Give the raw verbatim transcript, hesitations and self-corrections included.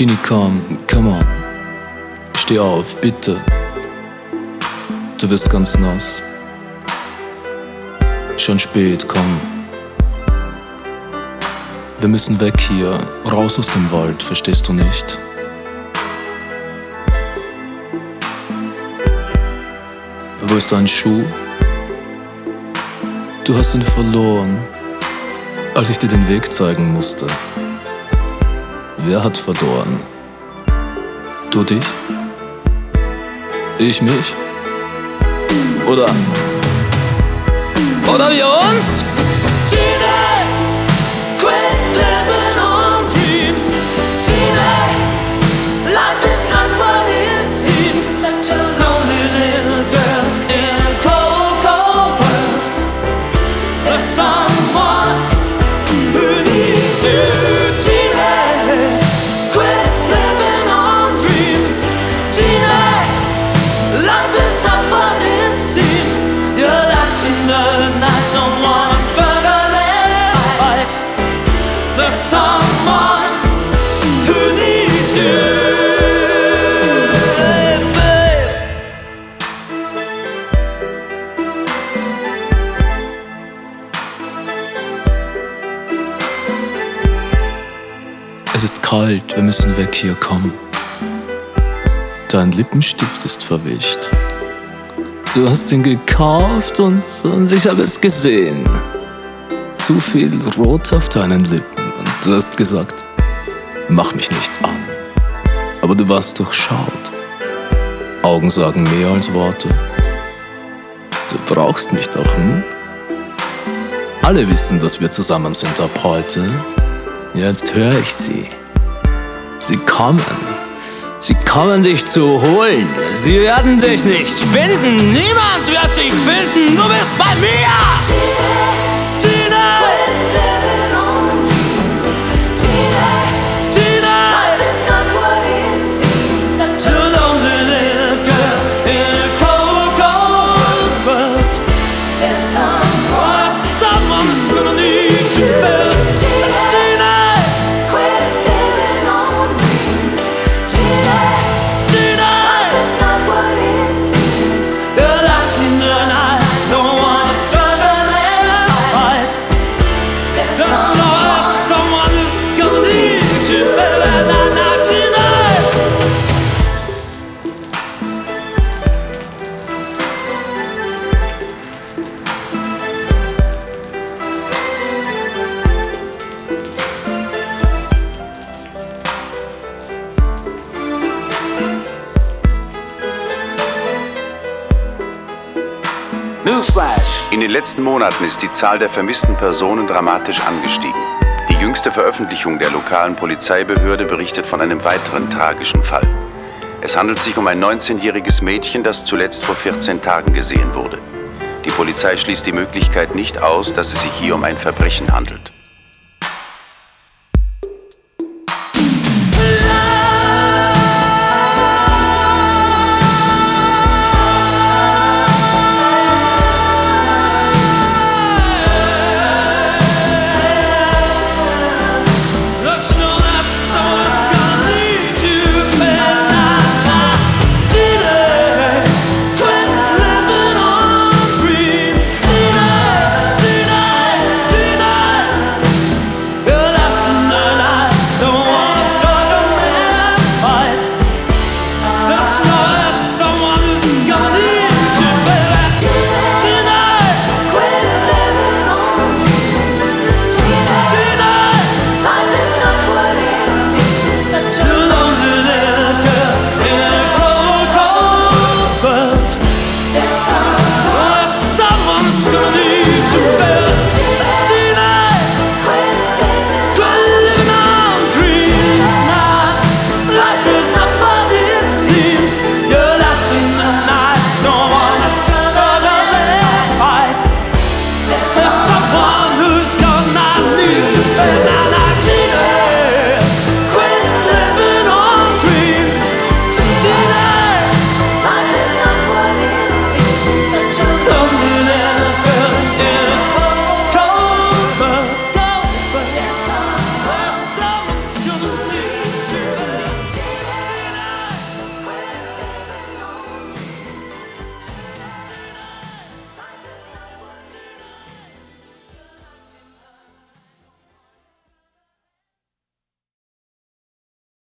Genie, komm, come on. Steh auf, bitte. Du wirst ganz nass. Schon spät, komm. Wir müssen weg hier, raus aus dem Wald, verstehst du nicht? Wo ist dein Schuh? Du hast ihn verloren, als ich dir den Weg zeigen musste. Wer hat verloren? Du dich? Ich mich? Oder? Oder wir uns? Tina, quit living on dreams. Tina, life is not what it seems. Such a lonely little girl in a cold, cold world. There's someone who needs you. Tina, quit living on dreams. Tina, life is not what it seems. You're lost in the night, don't wanna struggle and fight. There's someone who needs you, babe. Es ist kalt, wir müssen weg hier, komm. Dein Lippenstift ist verwischt. Du hast ihn gekauft und, und ich habe es gesehen. Zu viel Rot auf deinen Lippen und du hast gesagt, mach mich nicht an. Aber du warst durchschaut. Augen sagen mehr als Worte. Du brauchst mich doch, hm? Alle wissen, dass wir zusammen sind ab heute. Jetzt höre ich sie. Sie kommen. Sie kommen dich zu holen. Sie werden dich nicht finden. Niemand wird dich finden. Du bist bei mir. Tina, quit living on dreams. Tina, Tina, life is not what it seems. Such a lonely little girl in a cold, cold world. There's someone, someone is gonna need you. Tina, Tina, quit living on dreams. Tina, Tina, life is not what it seems. you're lost in the night. Don't wanna struggle and fight. There's Just know that someone is gonna need you, baby. Nah, nah, tonight. Newsflash! In den letzten Monaten ist die Zahl der vermissten Personen dramatisch angestiegen. Die jüngste Veröffentlichung der lokalen Polizeibehörde berichtet von einem weiteren tragischen Fall. Es handelt sich um ein neunzehnjähriges Mädchen, das zuletzt vor vierzehn Tagen gesehen wurde. Die Polizei schließt die Möglichkeit nicht aus, dass es sich hier um ein Verbrechen handelt.